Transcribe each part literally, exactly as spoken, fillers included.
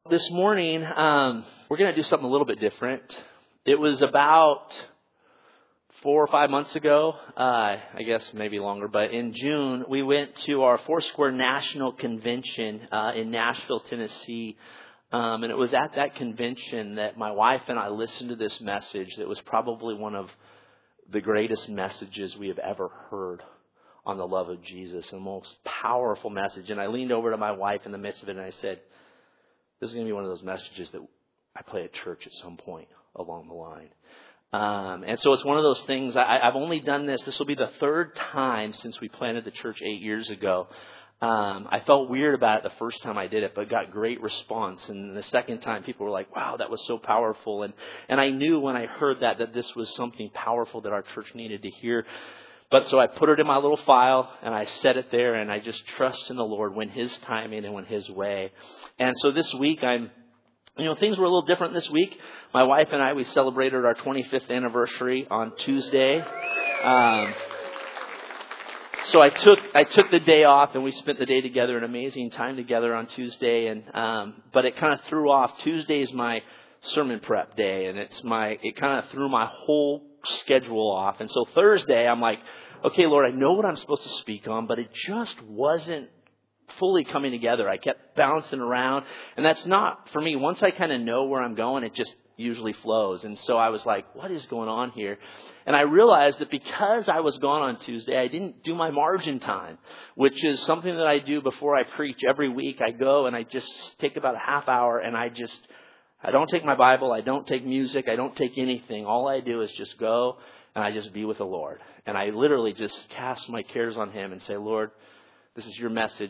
This morning, um, we're going to do something a little bit different. It was about four or five months ago, uh, I guess maybe longer, but in June, we went to our Foursquare National Convention uh, in Nashville, Tennessee. Um, and it was at that convention that my wife and I listened to this message that was probably one of the greatest messages we have ever heard on the love of Jesus, the most powerful message. And I leaned over to my wife in the midst of it and I said, this is going to be one of those messages that I play at church at some point along the line. Um, and so it's one of those things, I, I've only done this, this will be the third time since we planted the church eight years ago. Um, I felt weird about it the first time I did it, but got great response. And the second time people were like, wow, that was so powerful. And, and I knew when I heard that, that this was something powerful that our church needed to hear. But so I put it in my little file and I set it there and I just trust in the Lord when His timing and when His way. And so this week I'm, you know, things were a little different this week. My wife and I, we celebrated our twenty-fifth anniversary on Tuesday. Um, so I took, I took the day off and we spent the day together, an amazing time together on Tuesday. And, um, but it kind of threw off. Tuesday is my sermon prep day and it's my, it kind of threw my whole schedule off. And so Thursday, I'm like, okay, Lord, I know what I'm supposed to speak on, but it just wasn't fully coming together. I kept bouncing around, and that's not for me. Once I kind of know where I'm going, it just usually flows. And so I was like, what is going on here? And I realized that because I was gone on Tuesday, I didn't do my margin time, which is something that I do before I preach every week. I go and I just take about a half hour and I just I don't take my Bible. I don't take music. I don't take anything. All I do is just go and I just be with the Lord. And I literally just cast my cares on Him and say, Lord, this is your message.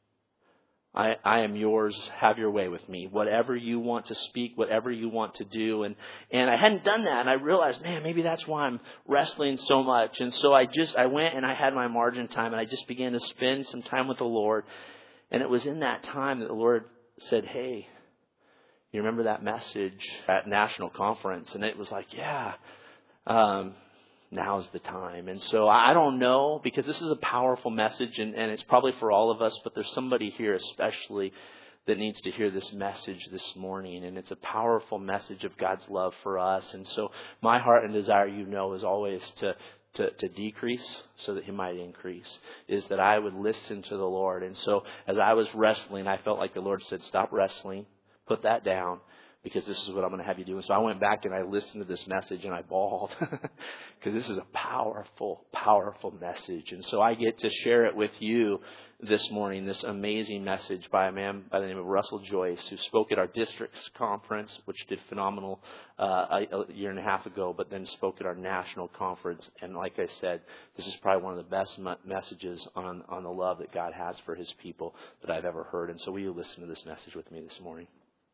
I, I am yours. Have your way with me. Whatever you want to speak, whatever you want to do. And, and I hadn't done that. And I realized, man, maybe that's why I'm wrestling so much. And so I just, I went and I had my margin time and I just began to spend some time with the Lord. And it was in that time that the Lord said, hey, you remember that message at national conference? And it was like, yeah, um, now's the time. And so I don't know, because this is a powerful message and, and it's probably for all of us, but there's somebody here especially that needs to hear this message this morning. And it's a powerful message of God's love for us. And so my heart and desire, you know, is always to To, to decrease so that He might increase, is that I would listen to the Lord. And so as I was wrestling, I felt like the Lord said, stop wrestling, put that down, because this is what I'm going to have you do. And so I went back and I listened to this message and I bawled because this is a powerful, powerful message. And so I get to share it with you this morning, this amazing message by a man by the name of Russell Joyce, who spoke at our district's conference, which did phenomenal uh, a, a year and a half ago, but then spoke at our national conference. And like I said, this is probably one of the best messages on, on the love that God has for His people that I've ever heard. And so will you listen to this message with me this morning?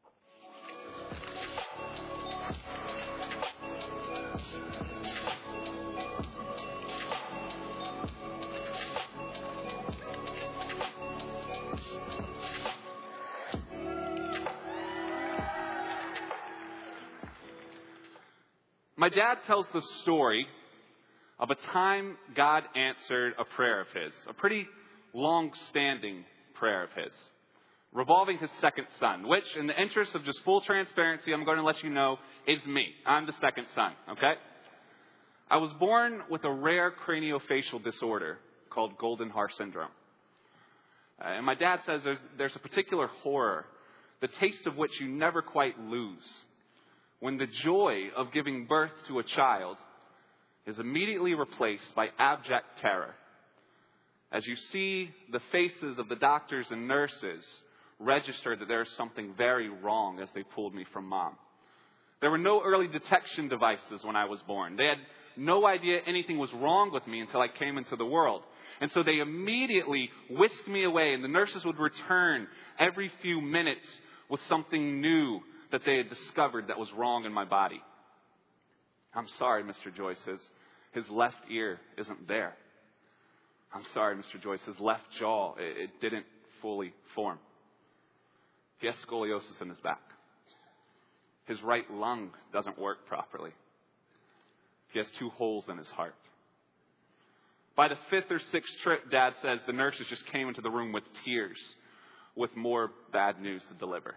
My dad tells the story of a time God answered a prayer of his, a pretty long-standing prayer of his, revolving his second son, which, in the interest of just full transparency, I'm going to let you know, is me. I'm the second son, okay? I was born with a rare craniofacial disorder called Goldenhar syndrome. Uh, and my dad says there's, there's a particular horror, the taste of which you never quite lose, when the joy of giving birth to a child is immediately replaced by abject terror, as you see the faces of the doctors and nurses register that there is something very wrong as they pulled me from mom. There were no early detection devices when I was born. They had no idea anything was wrong with me until I came into the world. And so they immediately whisked me away, and the nurses would return every few minutes with something new that they had discovered that was wrong in my body. I'm sorry, Mister Joyce, his, his left ear isn't there. I'm sorry, Mister Joyce, his left jaw, it, it didn't fully form. He has scoliosis in his back. His right lung doesn't work properly. He has two holes in his heart. By the fifth or sixth trip, Dad says, the nurses just came into the room with tears, with more bad news to deliver.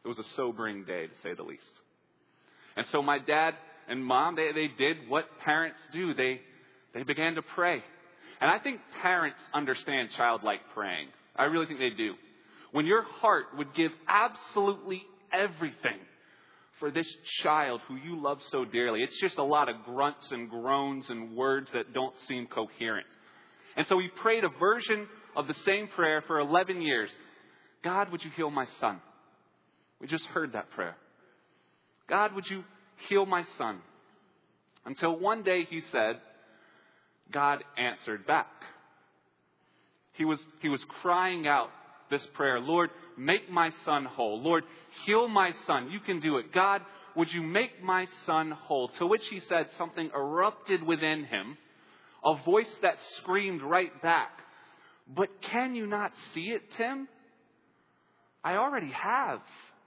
It was a sobering day, to say the least. And so my dad and mom, they, they did what parents do. They, they began to pray. And I think parents understand childlike praying. I really think they do. When your heart would give absolutely everything for this child who you love so dearly, it's just a lot of grunts and groans and words that don't seem coherent. And so we prayed a version of the same prayer for eleven years. God, would you heal my son? We just heard that prayer. God, would you heal my son? Until one day he said, God answered back. He was, he was crying out this prayer, Lord, make my son whole. Lord, heal my son. You can do it. God, would you make my son whole? To which he said, something erupted within him, a voice that screamed right back, but can you not see it, Tim? I already have.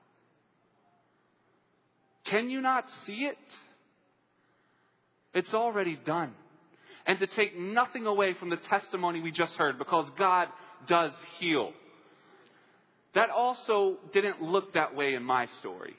Can you not see it? It's already done. And to take nothing away from the testimony we just heard, because God does heal. That also didn't look that way in my story.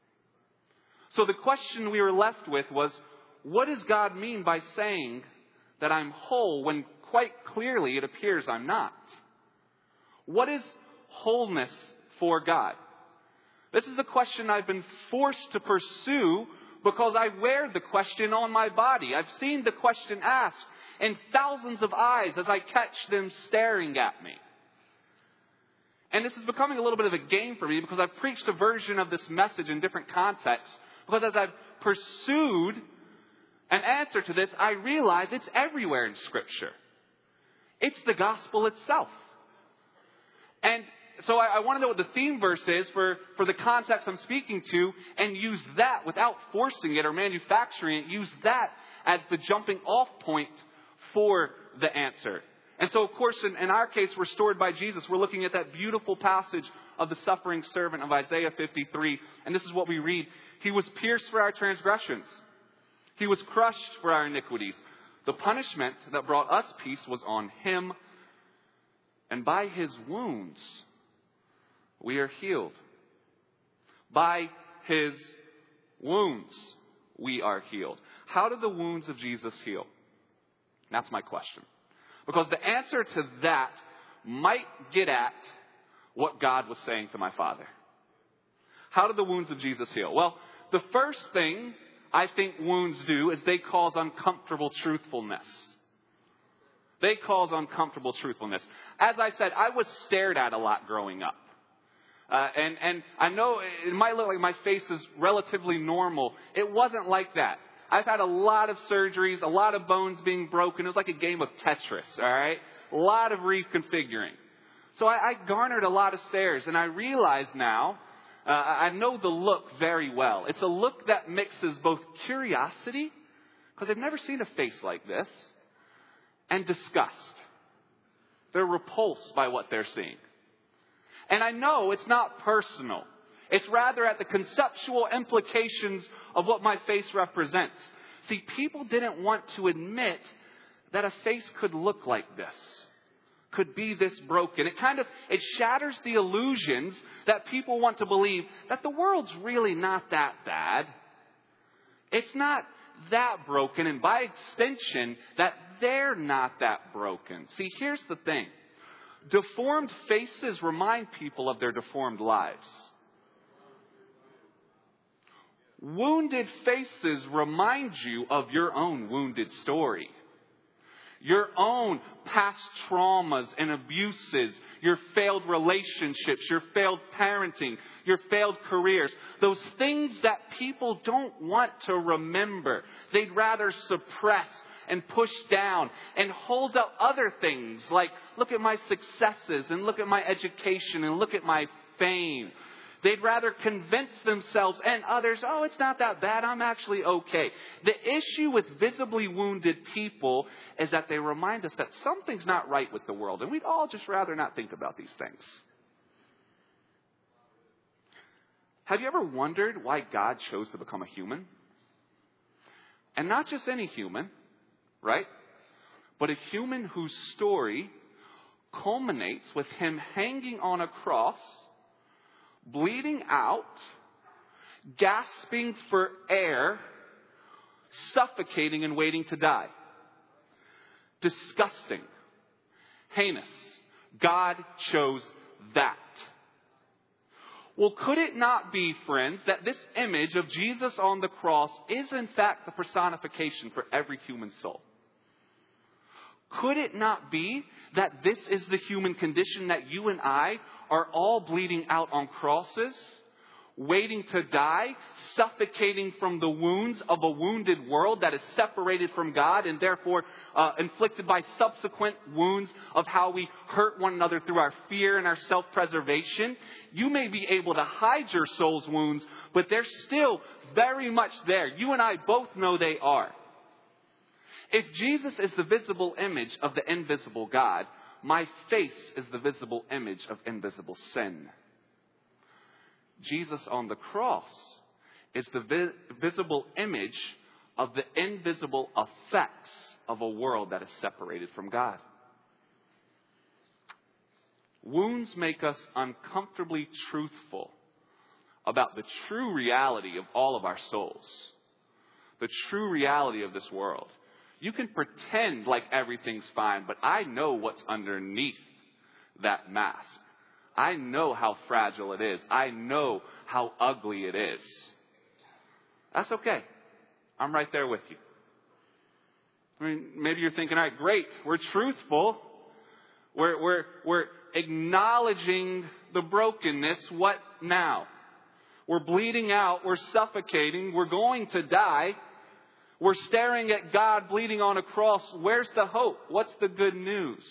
So the question we were left with was, what does God mean by saying that I'm whole when quite clearly it appears I'm not? What is wholeness for God? This is the question I've been forced to pursue because I wear the question on my body. I've seen the question asked in thousands of eyes as I catch them staring at me. And this is becoming a little bit of a game for me because I've preached a version of this message in different contexts. Because as I've pursued an answer to this, I realize it's everywhere in Scripture. It's the gospel itself. And so I, I want to know what the theme verse is for, for the context I'm speaking to, and use that without forcing it or manufacturing it. Use that as the jumping off point for the answer. And so, of course, in, in our case, restored by Jesus, we're looking at that beautiful passage of the suffering servant of Isaiah fifty-three. And this is what we read. He was pierced for our transgressions. He was crushed for our iniquities. The punishment that brought us peace was on him. And by his wounds, we are healed. By his wounds, we are healed. How did the wounds of Jesus heal? That's my question. Because the answer to that might get at what God was saying to my father. How did the wounds of Jesus heal? Well, the first thing I think wounds do is they cause uncomfortable truthfulness. They cause uncomfortable truthfulness. As I said, I was stared at a lot growing up. Uh, and, and I know it might look like my face is relatively normal. It wasn't like that. I've had a lot of surgeries, a lot of bones being broken. It was like a game of Tetris, all right? A lot of reconfiguring. So I, I garnered a lot of stares, and I realize now, uh, I know the look very well. It's a look that mixes both curiosity, because I've never seen a face like this, and disgust. They're repulsed by what they're seeing. And I know it's not personal. It's rather at the conceptual implications of what my face represents. See, people didn't want to admit that a face could look like this, could be this broken. It kind of, it shatters the illusions that people want to believe that the world's really not that bad. It's not that broken, and by extension, that they're not that broken. See, here's the thing. Deformed faces remind people of their deformed lives. Wounded faces remind you of your own wounded story. Your own past traumas and abuses, your failed relationships, your failed parenting, your failed careers. Those things that people don't want to remember. They'd rather suppress and push down and hold up other things like, look at my successes and look at my education and look at my fame. They'd rather convince themselves and others, oh, it's not that bad. I'm actually okay. The issue with visibly wounded people is that they remind us that something's not right with the world. And we'd all just rather not think about these things. Have you ever wondered why God chose to become a human? And not just any human, right? But a human whose story culminates with him hanging on a cross, bleeding out, gasping for air, suffocating and waiting to die. Disgusting. Heinous. God chose that. Well, could it not be, friends, that this image of Jesus on the cross is in fact the personification for every human soul? Could it not be that this is the human condition, that you and I are all bleeding out on crosses, waiting to die, suffocating from the wounds of a wounded world that is separated from God and therefore uh, inflicted by subsequent wounds of how we hurt one another through our fear and our self-preservation? You may be able to hide your soul's wounds, but they're still very much there. You and I both know they are. If Jesus is the visible image of the invisible God, my face is the visible image of invisible sin. Jesus on the cross is the vi- visible image of the invisible effects of a world that is separated from God. Wounds make us uncomfortably truthful about the true reality of all of our souls, the true reality of this world. You can pretend like everything's fine, but I know what's underneath that mask. I know how fragile it is. I know how ugly it is. That's okay. I'm right there with you. I mean, maybe you're thinking, all right, great. We're truthful. We're, we're, we're acknowledging the brokenness. What now? We're bleeding out. We're suffocating. We're going to die. We're staring at God bleeding on a cross. Where's the hope? What's the good news?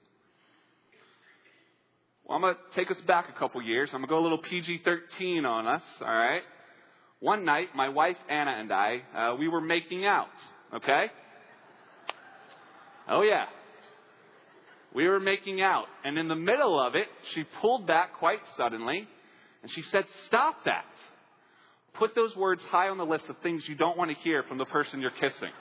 Well, I'm going to take us back a couple years. I'm going to go a little P G thirteen on us, all right? One night, my wife Anna and I, uh, we were making out, okay? Oh, yeah. We were making out. And in the middle of it, she pulled back quite suddenly, and she said, "Stop that." Put those words high on the list of things you don't want to hear from the person you're kissing.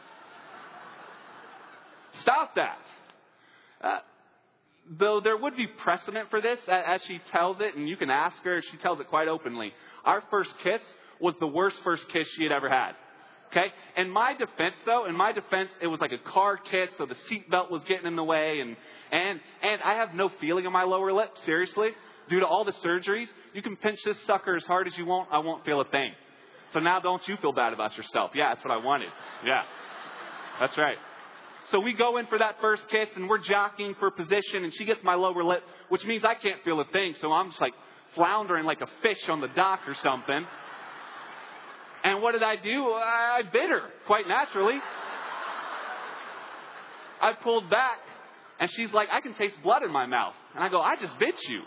Stop that. Uh, though there would be precedent for this, as she tells it, and you can ask her, she tells it quite openly. Our first kiss was the worst first kiss she had ever had. Okay? In my defense, though, in my defense, it was like a car kiss, so the seatbelt was getting in the way, and, and, and I have no feeling in my lower lip, seriously. Due to all the surgeries, you can pinch this sucker as hard as you want, I won't feel a thing. So now don't you feel bad about yourself. Yeah, that's what I wanted. Yeah, that's right. So we go in for that first kiss, and we're jockeying for position, and she gets my lower lip, which means I can't feel a thing. So I'm just like floundering like a fish on the dock or something. And what did I do? I bit her, quite naturally. I pulled back, and she's like, "I can taste blood in my mouth." And I go, "I just bit you."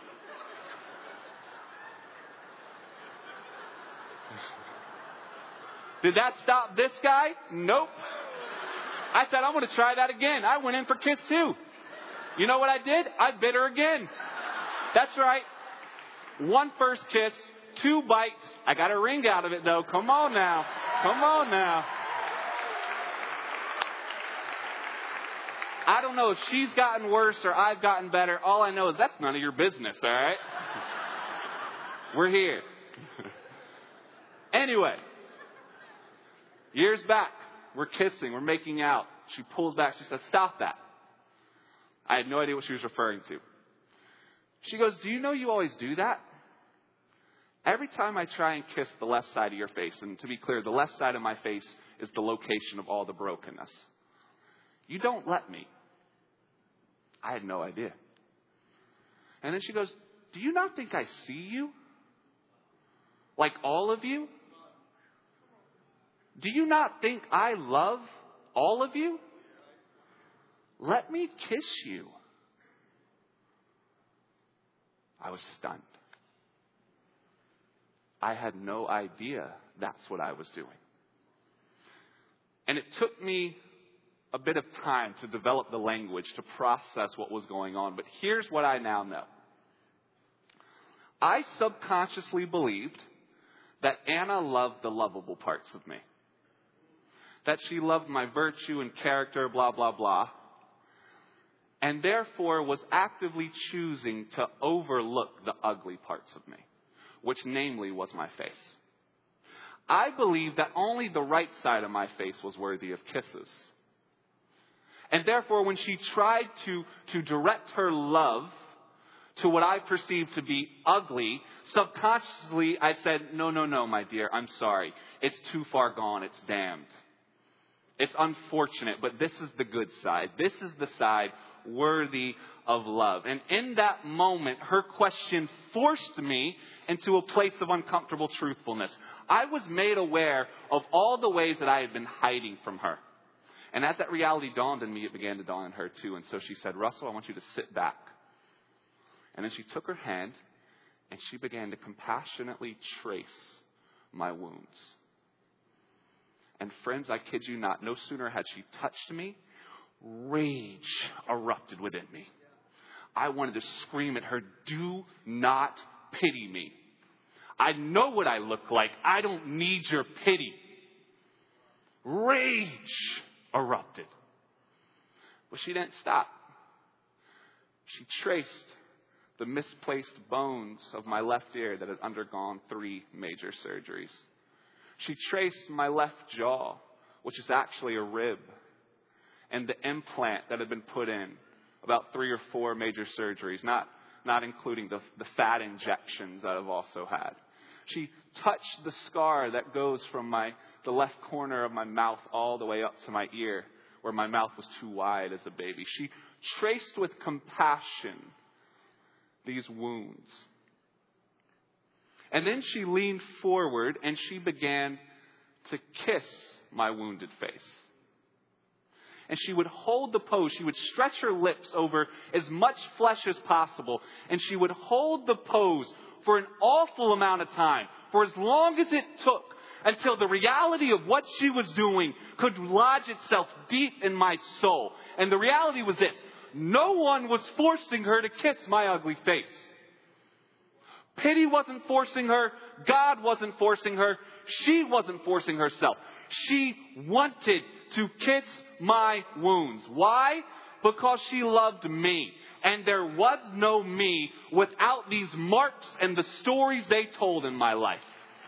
Did that stop this guy? Nope. I said, "I'm going to try that again." I went in for kiss two. You know what I did? I bit her again. That's right. One first kiss, two bites. I got a ring out of it, though. Come on now. Come on now. I don't know if she's gotten worse or I've gotten better. All I know is that's none of your business, all right? We're here. Anyway. Years back, we're kissing, we're making out. She pulls back, she says, "Stop that." I had no idea what she was referring to. She goes, "Do you know you always do that? Every time I try and kiss the left side of your face," and to be clear, the left side of my face is the location of all the brokenness, "you don't let me." I had no idea. And then she goes, "Do you not think I see you? Like all of you? Do you not think I love all of you? Let me kiss you." I was stunned. I had no idea that's what I was doing. And it took me a bit of time to develop the language to process what was going on. But here's what I now know. I subconsciously believed that Anna loved the lovable parts of me. That she loved my virtue and character, blah, blah, blah. And therefore was actively choosing to overlook the ugly parts of me. which namely was my face. I believed that only the right side of my face was worthy of kisses. And therefore, when she tried to, to direct her love to what I perceived to be ugly, subconsciously I said, no, no, no, my dear, I'm sorry. It's too far gone. It's damned. It's unfortunate, but this is the good side. This is the side worthy of love. And in that moment, her question forced me into a place of uncomfortable truthfulness. I was made aware of all the ways that I had been hiding from her. And as that reality dawned on me, it began to dawn on her too. And so she said, Russell, I want you to sit back. And then she took her hand and she began to compassionately trace my wounds. And friends, I kid you not, no sooner had she touched me, rage erupted within me. I wanted to scream at her, do not pity me. I know what I look like. I don't need your pity. Rage erupted. But she didn't stop. She traced the misplaced bones of my left ear that had undergone three major surgeries. She traced my left jaw, which is actually a rib, and the implant that had been put in, about three or four major surgeries, not, not including the, the fat injections that I've also had. She touched the scar that goes from my the left corner of my mouth all the way up to my ear, where my mouth was too wide as a baby. She traced with compassion these wounds. And then she leaned forward and she began to kiss my wounded face. And she would hold the pose. She would stretch her lips over as much flesh as possible. And she would hold the pose for an awful amount of time, for as long as it took, until the reality of what she was doing could lodge itself deep in my soul. And the reality was this: no one was forcing her to kiss my ugly face. Pity wasn't forcing her. God wasn't forcing her. She wasn't forcing herself. She wanted to kiss my wounds. Why? Because she loved me. And there was no me without these marks and the stories they told in my life.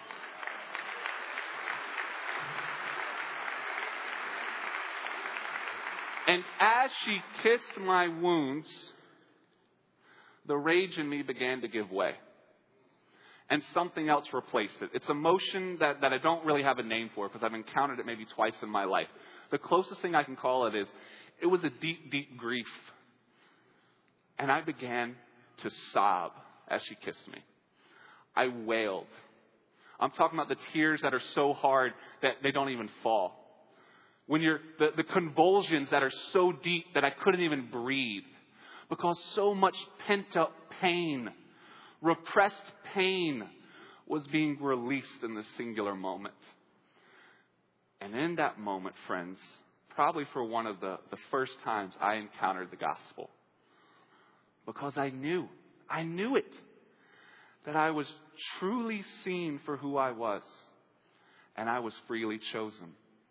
And as she kissed my wounds, the rage in me began to give way. And something else replaced it. It's emotion that, that I don't really have a name for because I've encountered it maybe twice in my life. The closest thing I can call it is, it was a deep, deep grief. And I began to sob as she kissed me. I wailed. I'm talking about the tears that are so hard that they don't even fall. When you're, the, the convulsions that are so deep that I couldn't even breathe. Because so much pent up pain, repressed pain, was being released in this singular moment. And in that moment, friends, probably for one of the, the first times I encountered the gospel. Because I knew, I knew it, that I was truly seen for who I was. And I was freely chosen.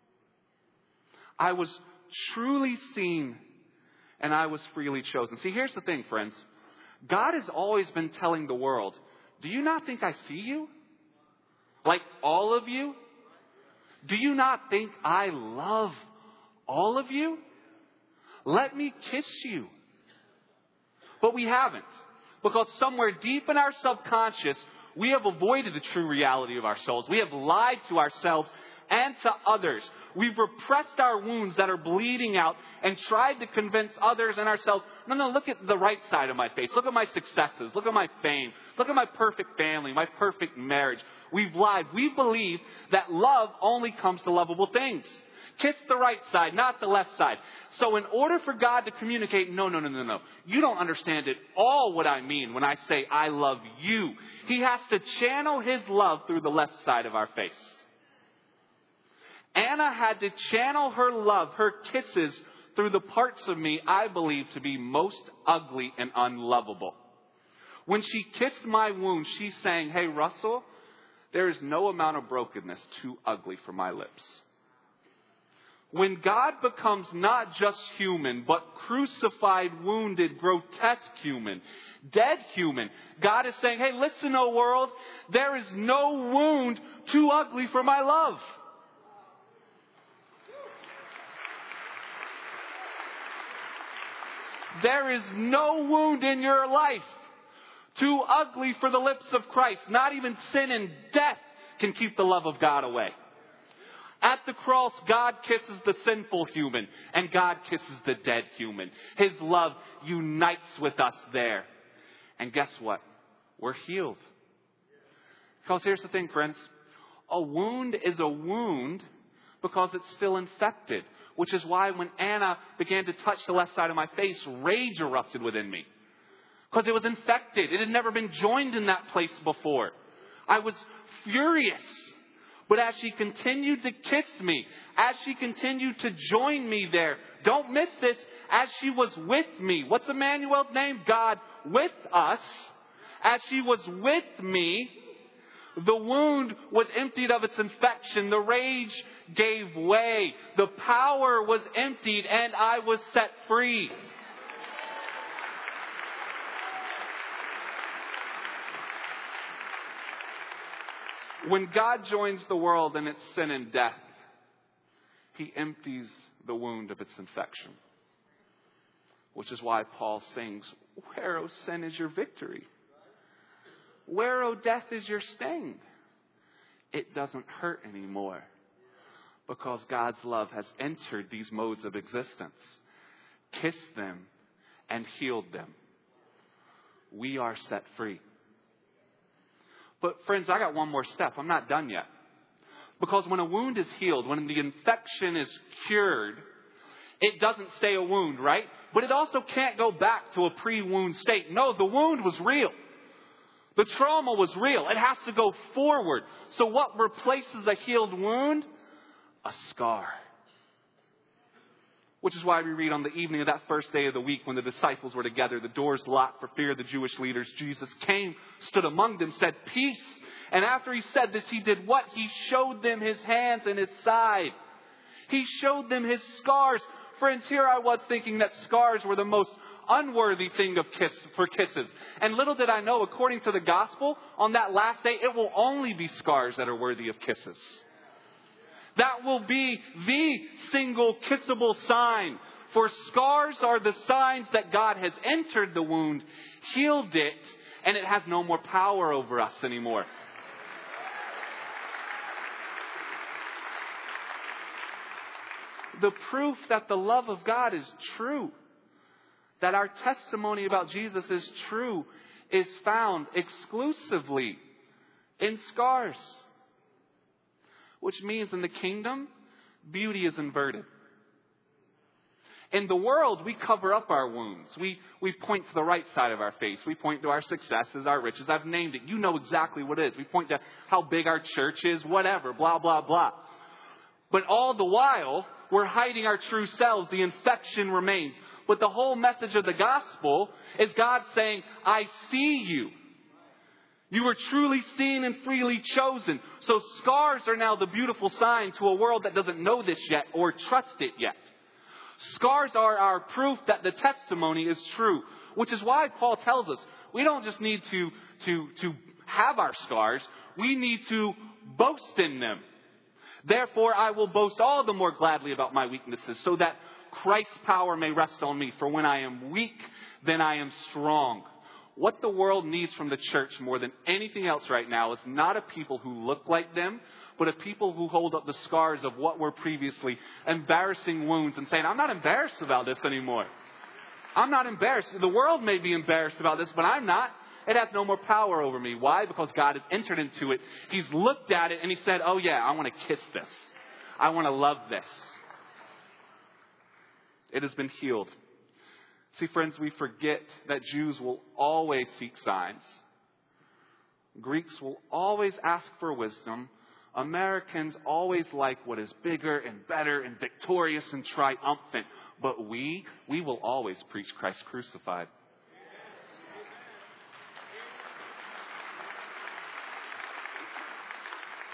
I was truly seen and I was freely chosen. See, here's the thing, friends. God has always been telling the world, do you not think I see you? Like all of you? Do you not think I love all of you? Let me kiss you. But we haven't. Because somewhere deep in our subconscious, we have avoided the true reality of our souls. We have lied to ourselves and to others. We've repressed our wounds that are bleeding out and tried to convince others and ourselves, no, no, look at the right side of my face. Look at my successes. Look at my fame. Look at my perfect family, my perfect marriage. We've lied. We believe that love only comes to lovable things. Kiss the right side, not the left side. So in order for God to communicate, no, no, no, no, no. You don't understand at all what I mean when I say I love you. He has to channel His love through the left side of our face. Anna had to channel her love, her kisses, through the parts of me I believe to be most ugly and unlovable. When she kissed my wound, she's saying, hey, Russell, there is no amount of brokenness too ugly for my lips. When God becomes not just human, but crucified, wounded, grotesque human, dead human, God is saying, hey, listen, O world, there is no wound too ugly for my love. There is no wound in your life too ugly for the lips of Christ. Not even sin and death can keep the love of God away. At the cross, God kisses the sinful human, and God kisses the dead human. His love unites with us there. And guess what? We're healed. Because here's the thing, friends. A wound is a wound because it's still infected. Which is why when Anna began to touch the left side of my face, rage erupted within me. Because it was infected. It had never been joined in that place before. I was furious. But as she continued to kiss me, as she continued to join me there, don't miss this, as she was with me. What's Emmanuel's name? God with us. As she was with me, the wound was emptied of its infection. The rage gave way. The power was emptied, and I was set free. When God joins the world in its sin and death, He empties the wound of its infection. Which is why Paul sings, where, O sin, is your victory? Where, O death, is your sting? It doesn't hurt anymore because God's love has entered these modes of existence, kissed them, and healed them. We are set free. But friends, I got one more step. I'm not done yet. Because when a wound is healed, when the infection is cured, it doesn't stay a wound, right? But it also can't go back to a pre-wound state. No, the wound was real. The trauma was real. It has to go forward. So what replaces a healed wound? A scar. Which is why we read on the evening of that first day of the week when the disciples were together, the doors locked for fear of the Jewish leaders. Jesus came, stood among them, said, peace. And after He said this, He did what? He showed them His hands and His side. He showed them His scars. Friends, here I was thinking that scars were the most unworthy thing of kiss for kisses. And little did I know, according to the gospel, on that last day, it will only be scars that are worthy of kisses. That will be the single kissable sign. For scars are the signs that God has entered the wound, healed it, and it has no more power over us anymore. The proof that the love of God is true, that our testimony about Jesus is true, is found exclusively in scars. Which means in the kingdom, beauty is inverted. In the world, we cover up our wounds. We, we point to the right side of our face. We point to our successes, our riches. I've named it. You know exactly what it is. We point to how big our church is, whatever, blah, blah, blah. But all the while, we're hiding our true selves. The infection remains. But the whole message of the gospel is God saying, I see you. You were truly seen and freely chosen. So scars are now the beautiful sign to a world that doesn't know this yet or trust it yet. Scars are our proof that the testimony is true. Which is why Paul tells us we don't just need to, to, to have our scars. We need to boast in them. Therefore, I will boast all the more gladly about my weaknesses so that Christ's power may rest on me. For when I am weak, then I am strong. What the world needs from the church more than anything else right now is not a people who look like them, but a people who hold up the scars of what were previously embarrassing wounds and saying, I'm not embarrassed about this anymore. I'm not embarrassed. The world may be embarrassed about this, but I'm not. It has no more power over me. Why? Because God has entered into it. He's looked at it and He said, oh yeah, I want to kiss this. I want to love this. It has been healed. See, friends, we forget that Jews will always seek signs. Greeks will always ask for wisdom. Americans always like what is bigger and better and victorious and triumphant. But we, we will always preach Christ crucified.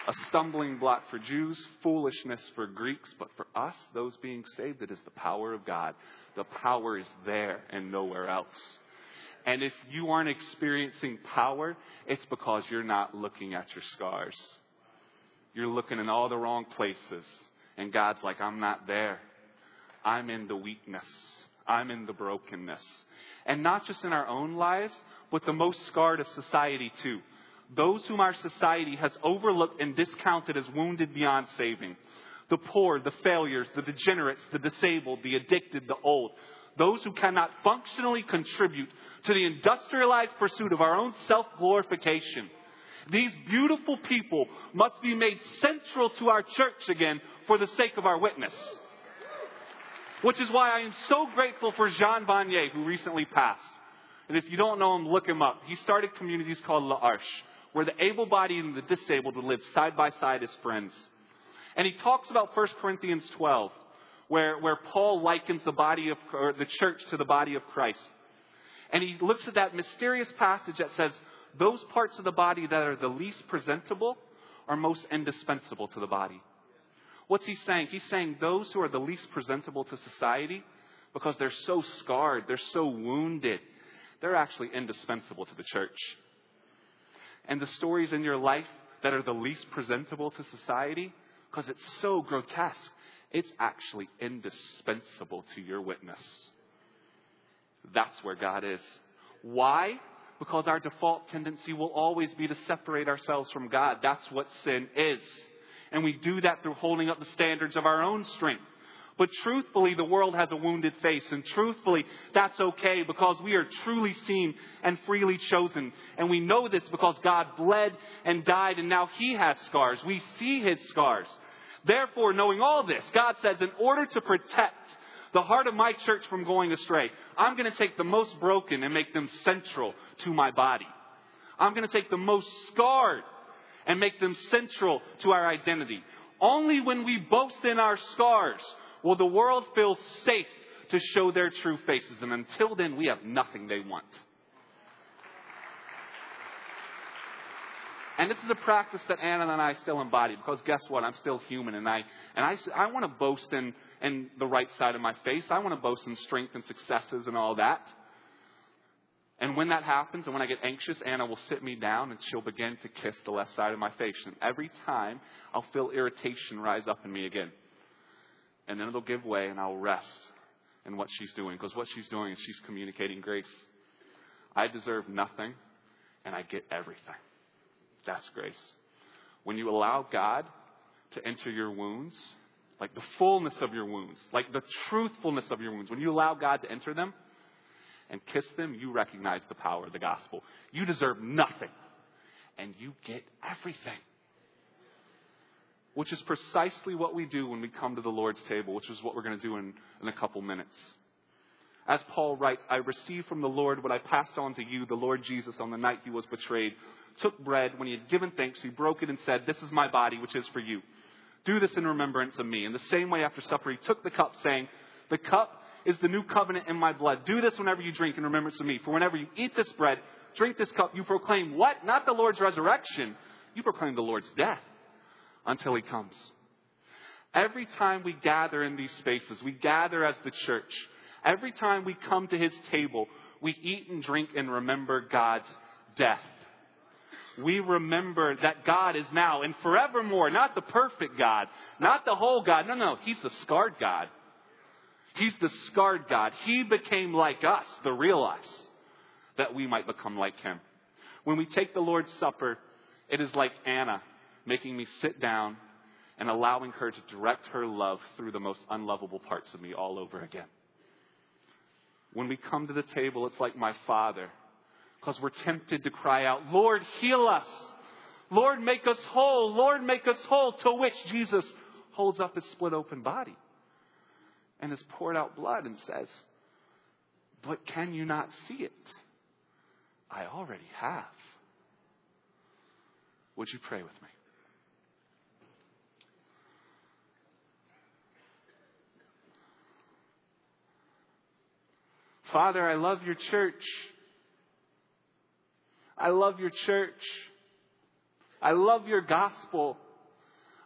a stumbling block for Jews, foolishness for Greeks, but for us, those being saved, it is the power of God. The power is there and nowhere else. And if you aren't experiencing power, it's because you're not looking at your scars. You're looking in all the wrong places. And God's like, I'm not there. I'm in the weakness. I'm in the brokenness. And not just in our own lives, but the most scarred of society too. Those whom our society has overlooked and discounted as wounded beyond saving. The poor, the failures, the degenerates, the disabled, the addicted, the old. Those who cannot functionally contribute to the industrialized pursuit of our own self-glorification. These beautiful people must be made central to our church again for the sake of our witness. Which is why I am so grateful for Jean Vanier, who recently passed. And if you don't know him, look him up. He started communities called L'Arche, where the able-bodied and the disabled would live side by side as friends. And he talks about First Corinthians twelve, where, where Paul likens the body of or the church to the body of Christ. And he looks at that mysterious passage that says, those parts of the body that are the least presentable are most indispensable to the body. What's he saying? He's saying those who are the least presentable to society, because they're so scarred, they're so wounded, they're actually indispensable to the church. And the stories in your life that are the least presentable to society, because it's so grotesque, it's actually indispensable to your witness. That's where God is. Why? Because our default tendency will always be to separate ourselves from God. That's what sin is. And we do that through holding up the standards of our own strength. But truthfully, the world has a wounded face. And truthfully, that's okay because we are truly seen and freely chosen. And we know this because God bled and died and now He has scars. We see His scars. Therefore, knowing all this, God says, in order to protect the heart of my church from going astray, I'm going to take the most broken and make them central to my body. I'm going to take the most scarred and make them central to our identity. Only when we boast in our scars will the world feel safe to show their true faces. And until then, we have nothing they want. And this is a practice that Anna and I still embody, because guess what? I'm still human, and I and I, I want to boast in, in the right side of my face. I want to boast in strength and successes and all that. And when that happens, and when I get anxious, Anna will sit me down, and she'll begin to kiss the left side of my face. And every time, I'll feel irritation rise up in me again. And then it'll give way, and I'll rest in what she's doing, because what she's doing is she's communicating grace. I deserve nothing, and I get everything. That's grace. When you allow God to enter your wounds, like the fullness of your wounds, like the truthfulness of your wounds, when you allow God to enter them and kiss them, you recognize the power of the gospel. You deserve nothing, and you get everything. Which is precisely what we do when we come to the Lord's table, which is what we're going to do in, in a couple minutes. As Paul writes, I received from the Lord what I passed on to you. The Lord Jesus, on the night He was betrayed, took bread. When He had given thanks, He broke it and said, this is my body, which is for you. Do this in remembrance of me. In the same way, after supper, He took the cup, saying, the cup is the new covenant in my blood. Do this whenever you drink in remembrance of me. For whenever you eat this bread, drink this cup, you proclaim what? Not the Lord's resurrection. You proclaim the Lord's death until He comes. Every time we gather in these spaces, we gather as the church. Every time we come to His table, we eat and drink and remember God's death. We remember that God is now and forevermore, not the perfect God, not the whole God. No, no, He's the scarred God. He's the scarred God. He became like us, the real us, that we might become like Him. When we take the Lord's Supper, it is like Anna making me sit down and allowing her to direct her love through the most unlovable parts of me all over again. When we come to the table, it's like my Father, because we're tempted to cry out, Lord, heal us. Lord, make us whole. Lord, make us whole. To which Jesus holds up His split open body and has poured out blood and says, but can you not see it? I already have. Would you pray with me? Father, I love your church. I love your church. I love your gospel.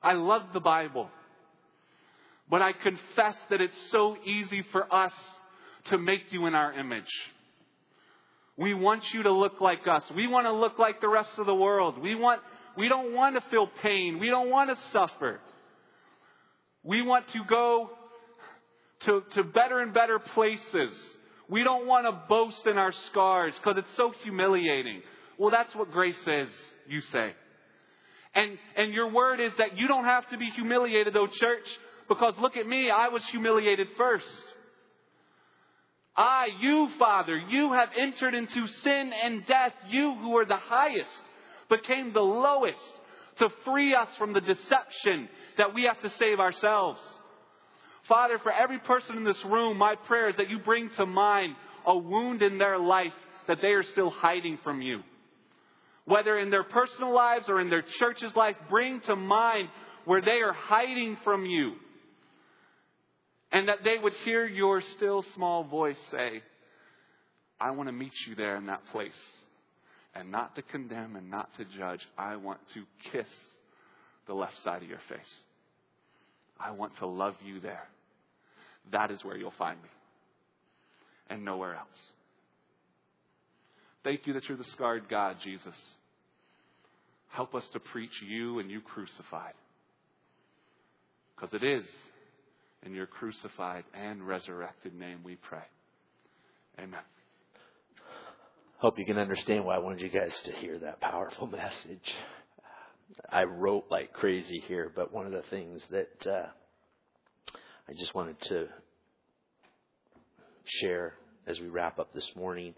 I love the Bible. But I confess that it's so easy for us to make you in our image. We want you to look like us. We want to look like the rest of the world. We want, we don't want to feel pain. We don't want to suffer. We want to go to, to better and better places. We don't want to boast in our scars because it's so humiliating. Well, that's what grace is, you say. And, and your word is that you don't have to be humiliated, though, church, because look at me, I was humiliated first. I, you, Father, you have entered into sin and death. You who are the highest became the lowest to free us from the deception that we have to save ourselves. Father, for every person in this room, my prayer is that you bring to mind a wound in their life that they are still hiding from you. Whether in their personal lives or in their church's life, bring to mind where they are hiding from you. And that they would hear your still small voice say, I want to meet you there in that place. And not to condemn and not to judge. I want to kiss the left side of your face. I want to love you there. That is where you'll find me. And nowhere else. Thank you that you're the scarred God, Jesus. Help us to preach you and you crucified. Because it is in your crucified and resurrected name we pray. Amen. Hope you can understand why I wanted you guys to hear that powerful message. I wrote like crazy here, but one of the things that uh, I just wanted to share as we wrap up this morning,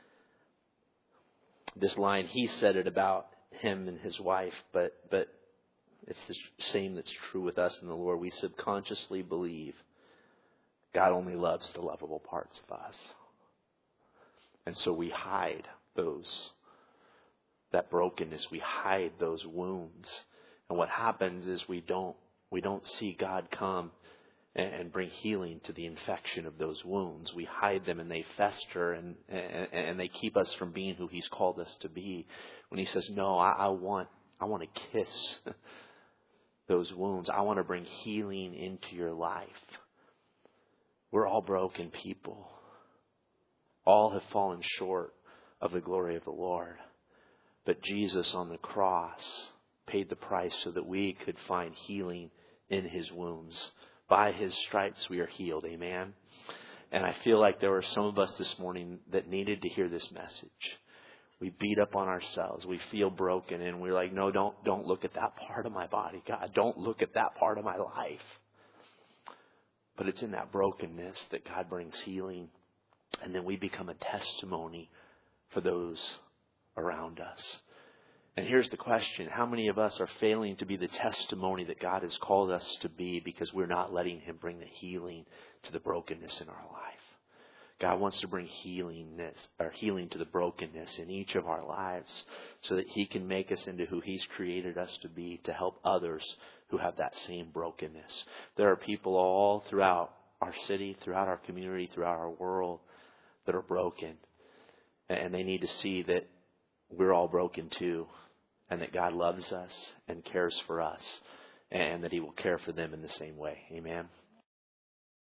this line, he said it about him and his wife, but but it's the same that's true with us in the Lord. We subconsciously believe God only loves the lovable parts of us. And so we hide those, that brokenness. We hide those wounds. And what happens is we don't, we don't see God come and, and bring healing to the infection of those wounds. We hide them and they fester and, and, and they keep us from being who He's called us to be. When He says, no, I, I want, I want to kiss those wounds. I want to bring healing into your life. We're all broken people. All have fallen short of the glory of the Lord. But Jesus on the cross paid the price so that we could find healing in His wounds. By His stripes we are healed. Amen. And I feel like there were some of us this morning that needed to hear this message. We beat up on ourselves. We feel broken. And we're like, no, don't, don't look at that part of my body. God, don't look at that part of my life. But it's in that brokenness that God brings healing. And then we become a testimony for those around us. And here's the question. How many of us are failing to be the testimony that God has called us to be because we're not letting Him bring the healing to the brokenness in our life? God wants to bring healingness or healing to the brokenness in each of our lives so that He can make us into who He's created us to be, to help others who have that same brokenness. There are people all throughout our city, throughout our community, throughout our world that are broken. And they need to see that we're all broken too, and that God loves us and cares for us, and that He will care for them in the same way. Amen.